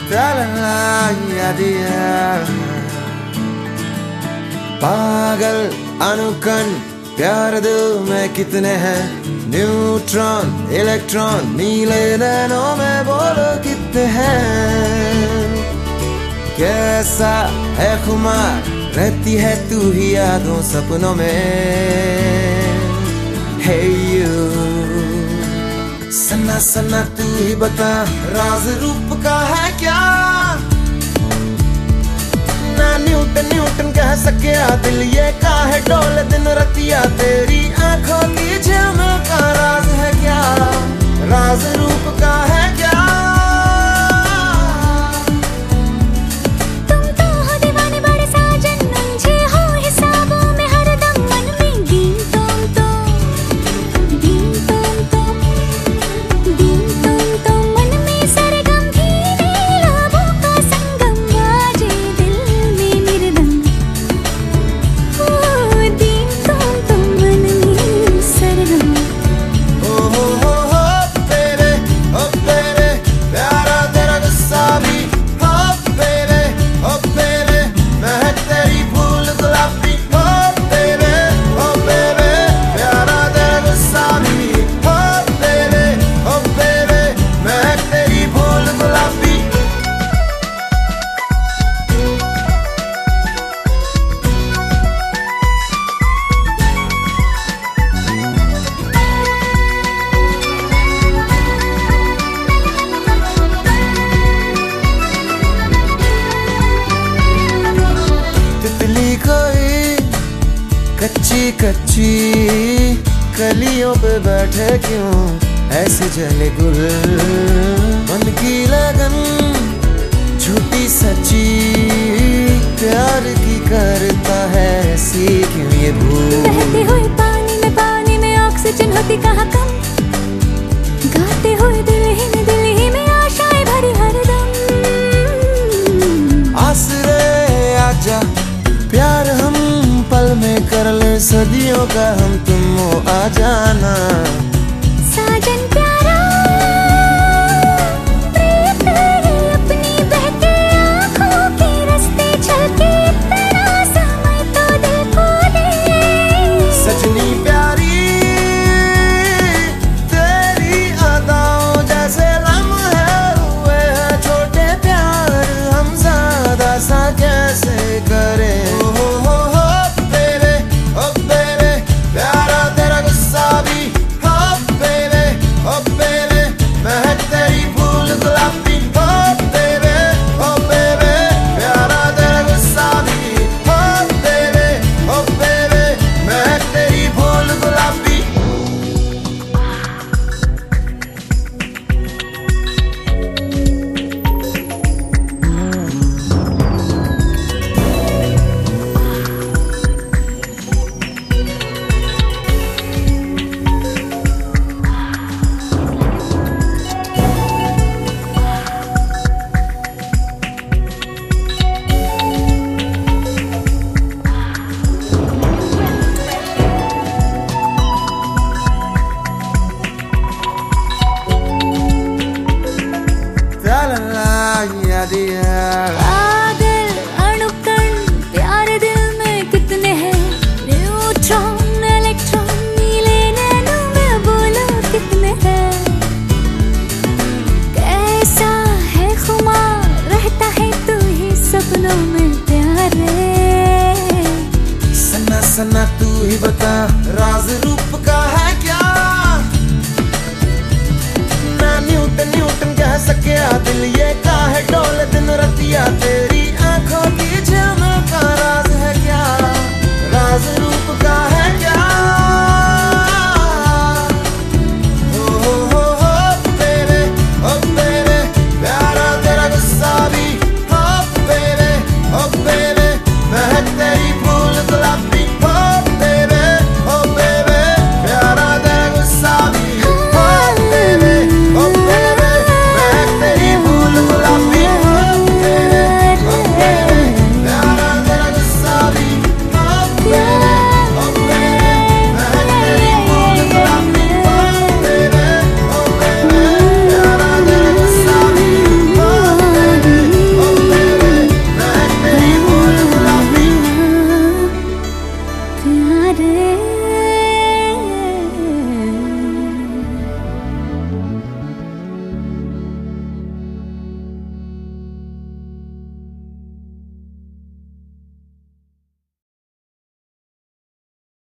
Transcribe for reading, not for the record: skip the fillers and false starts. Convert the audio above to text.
पागल अनुकन प्यार दिल में कितने हैं, न्यूट्रॉन इलेक्ट्रॉन नीले नैनों में बोलो कितने हैं। कैसा है खुमार रहती है तू ही यादों सपनों में। Hey you, सन्ना सन्ना तू ही बता राज रूप का है क्या। ना न्यूटन न्यूटन कह सके दिल ये काहे डोले दिन रतिया। तेरी आंखों की झिलमिल का राज है क्या, राज रूप का है क्या। तुम तो हो दीवाने बड़े साजन, उलझे हो हिसाबों में हरदम मन में। दीन तुम तो मन में सरगम धीरे लाबों का संगम। बाजे दिल में निरदम, ओ दीन तुम मन में सरगम। हो बेबे प्यारा तेरा गुस्सा भी। हो बेबे महक तेरी फूल गुलाबी। हो बेबे प्यारा तेरा गुस्सा भी। हो बेबे महक तेरी फूल गुलाबी। तितली कोई कच्ची कच्ची कलियों पे बैठे क्यों ऐसे जले गुल। मन की लगन झूठी सच्ची प्यार की करता है ऐसी क्यों ये भूल। बहते हुए पानी में ऑक्सीजन होती कहाँ कम। गाते हुए दिल ही में आशाएं भरी हरदम। आसरे आजा प्यार हम पल में कर ले, सदियों का हम तुम हो आ जाना। साजन प्यारा प्रीत ये अपनी बहती आँखों के रास्ते चलती। इतना समय तो दिल को दे। सजनी प्यारी तेरी अदाओं जैसे लम्हे हुए हैं छोटे प्यार हम ज्यादा सा कैसे करें। बेबे प्यारा तेरा गुस्सा भी। हो बेबे महक तेरी फूल गुलाबी। हो बेबे प्यारा तेरा गुस्सा भी। हो बेबे महक तेरी फूल गुलाबी। La la la, yeah, yeah.